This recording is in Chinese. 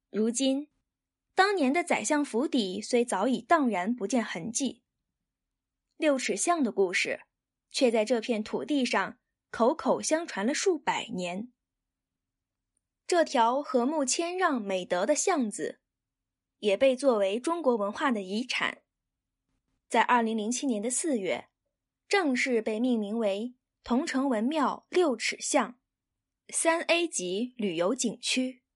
如今，当年的宰相府邸虽早已荡然不见痕迹，六尺巷的故事却在这片土地上口口相传了数百年。这条和睦谦让美德的巷子也被作为中国文化的遗产，在2007年的4月正式被命名为桐城文庙六尺巷 3A 级旅游景区。